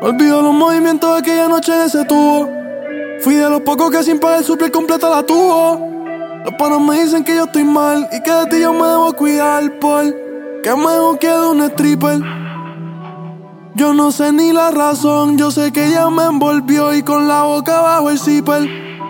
Olvido los movimientos de aquella noche en ese tubo. Fui de los pocos que sin pagar su piel completa la tuvo. Los panos me dicen que yo estoy mal y que de ti yo me debo cuidar por que me quede un stripper. Yo no sé ni la razón, yo sé que ella me envolvió y con la boca bajo el zipper.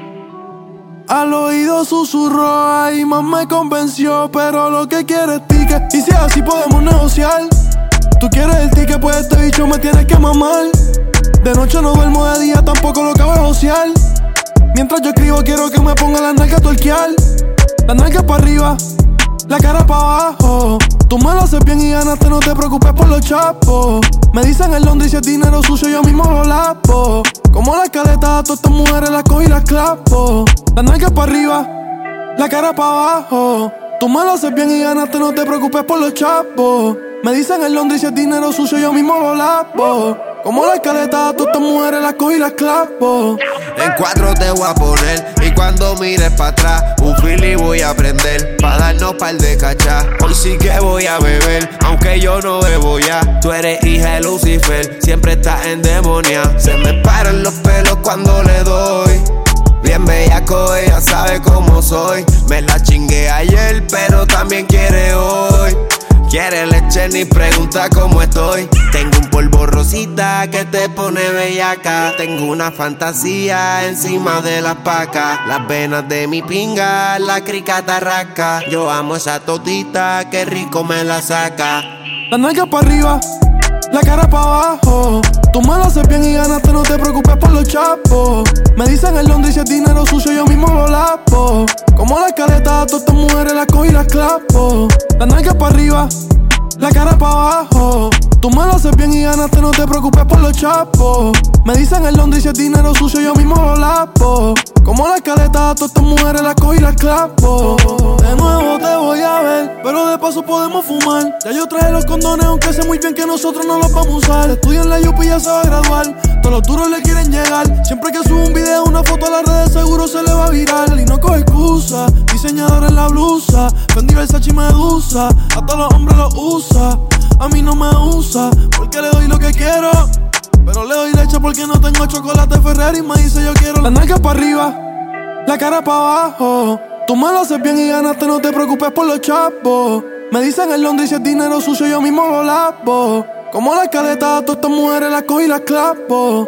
Al oído susurró, ahí más me convenció, pero lo que quiere es ticket. Y si así podemos negociar. Tú quieres el ticket, pues este bicho me tienes que mamar. De noche no duermo, de día tampoco lo cabe josear. Mientras yo escribo quiero que me ponga la nalga a tuerquear. La nalga para arriba, la cara para abajo. Tú me lo haces bien y ganaste, no te preocupes por los chapos. Me dicen en Londres si es dinero sucio yo mismo lo lapo. Como la caleta a todas estas mujeres las cojo y las clapo. La nalga para arriba, la cara para abajo. Tú me lo haces bien y ganaste, no te preocupes por los chapos. Me dicen en Londres si es dinero sucio yo mismo lo lapo. Como la caleta a todas estas mujeres las cojo y las clapo. En 4 te voy a poner y cuando mires para atrás un fili voy a prender pa' darnos par de cachas. Hoy sí que voy a beber, aunque yo no bebo ya. Tú eres hija de Lucifer, siempre estás endemoniada. Se me paran los pelos cuando le doy. Bien bellaco, ella sabe cómo soy. Me la chingué ayer, pero también quiere hoy. Quiere leche ni pregunta cómo estoy. Tengo un polvo rosita que te pone bellaca. Tengo una fantasía encima de las pacas. Las venas de mi pinga, la crica tarraca. Yo amo esa totita, que rico me la saca. La nalga para arriba, la cara para abajo. Tú me lo haces bien y ganaste, no te preocupes por los chapos. Me dicen en Londres si es dinero sucio yo mismo lo lapo. Como la caleta a todas estas mujeres las cojo y las clapo. La nalga para arriba, la cara para abajo. Tú me lo haces bien y ganaste, no te preocupes por los chapos. Me dicen en Londres si es dinero sucio yo mismo lo lapo. Como la caleta a todas estas mujeres las cojo y las clapo. De nuevo te voy a ver, pero de paso podemos fumar. Ya yo traje los condones, aunque sé muy bien que nosotros no los vamos a usar. Estudia en la UP y ya se va a graduar. Todos los duros le quieren llegar. Siempre que subo un video, una foto a las redes seguro se le va a virar. Y no coge excusa, diseñador en la blusa. Fendi, Versace y Medusa, a todos los hombres los usa. A mí no me usa, porque le doy lo que quiero. Pero le doy leche porque no tengo chocolate Ferrari. Me dice yo quiero la nalga para arriba, la cara para abajo. Tú me lo haces bien y ganaste, no te preocupes por los chapos. Me dicen en Londres si es dinero sucio yo mismo lo lapo. Como la caleta a todas estas mujeres las cojo y las clapo.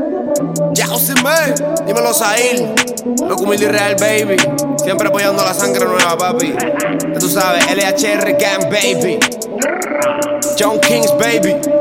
Ya José, dímelo Zahir. Loco humilde y real, baby. Siempre apoyando la sangre nueva, papi. Ya tú sabes, LHR Gang, baby. John Kings, baby.